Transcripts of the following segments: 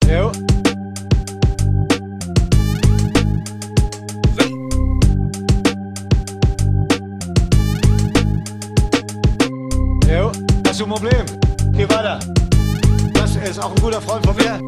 Jo. Jo, hast du ein Problem? Geh weiter. Das ist auch ein guter Freund von mir.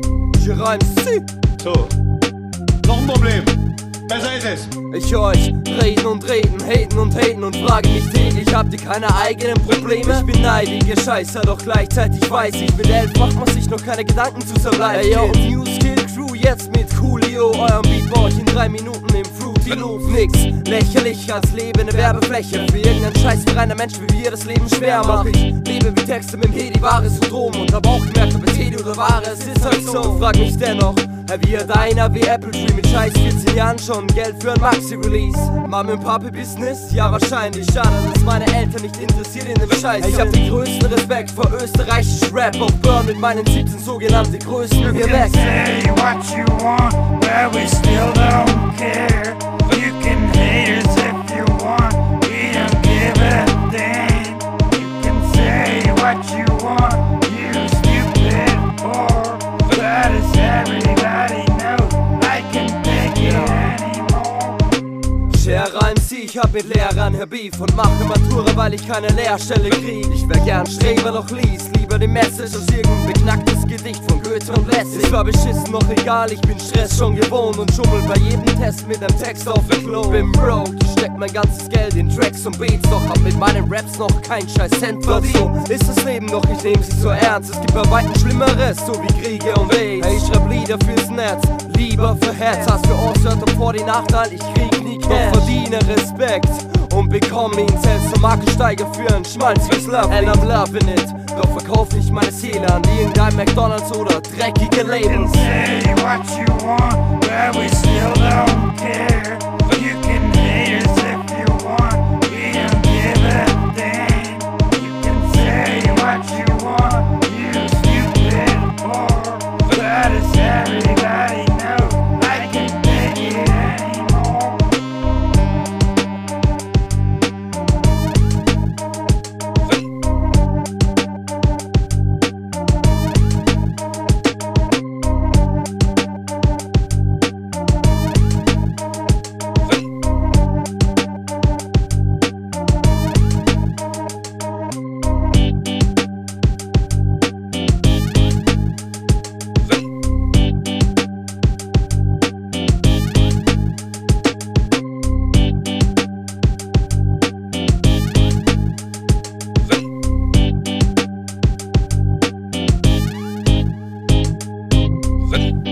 So. Noch ein Problem. Besser ist es. Ich hör euch reden und reden, haten und frage mich täglich, habt ihr keine eigenen Probleme? Ich bin neidiger Scheißer, doch gleichzeitig weiß ich, mit 11 macht man sich noch keine Gedanken zu zerbleiben. Ey yo, New Skill Crew jetzt mit Coolio, eurem Beat baue ich in 3 Minuten im Fruity Loop. Nix lächerlich als lebende Werbefläche für irgendeinen Scheißverein der Menschen, wie wir das Leben schwer machen. Ich lebe wie Texte mit dem Hedi, wahre Syndrom und hab auch gemerkt, ob es Hedi oder wahre, es ist halt so. Frag mich dennoch, wie deiner wie Apple Tree mit scheiß 14 Jahren schon Geld für ein Maxi-Release. Mom und Papi Business? Ja wahrscheinlich. Schade, dass meine Eltern nicht interessiert in dem Scheiß. Ich hab den größten Respekt vor österreichisch Rap. Auf Burn mit meinen 17 sogenannte Größten geweckt. Say what you want, but we still don't care. You can hate us if you want, we don't give a damn. You can say what you want, you stupid whore, but as everybody knows, I can't take it anymore. Scherer MC, ich hab mit Lehrern her Beef und mache Matura, weil ich keine Lehrstelle krieg. Ich wär gern Streber, doch lies lieber die Message als irgendein beknacktes Gedicht von Goethe und Lessig. Es war beschissen, noch egal, ich bin Stress schon gewohnt und schummel bei jedem Test mit einem Text auf den Klo. Bin broke, ich steck mein ganzes Geld in Tracks und Beats, doch hab mit meinen Raps noch kein scheiß Cent verdient. So ist das Leben, doch ich nehm sie so ernst. Es gibt bei weitem Schlimmeres, so wie Kriege und AIDS. Hey, ich schreib Lieder fürs Netz, lieber für Herz. Hast für Ohrswörter vor die Nachteil, ich krieg nie Cash. Doch verdiene Respekt und bekomme ihn selbst zum Markensteiger für einen Schmalz fürs Love. And I'm loving it, doch verkauf nicht meine Seele an irgendein McDonalds oder dreckige Labels. Say what you want, but we still don't care. You can hate us if you want, we don't give a damn. You can say what you want, you stupid whore, but as everybody knows, I can't take it anymore. Wenn